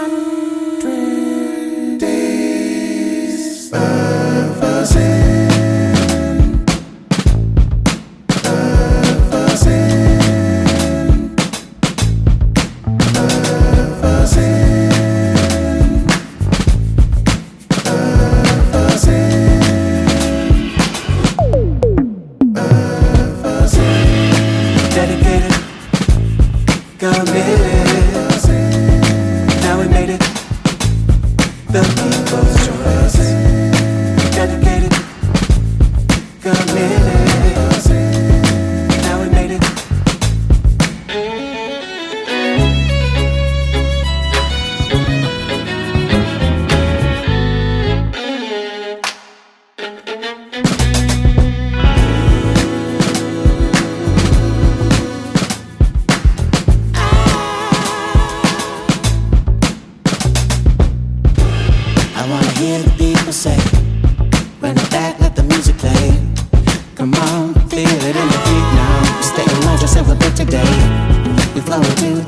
days of a sin, of a sin, of a sin, of a sin, of a sin. Dedicated, committed. Now we made it. The people's choice. Dedicated, committed. Now we made it. I wanna hear the people say, run it back, let the music play. Come on, feel it in the beat now. Stay alive, just celebrate today. We flow into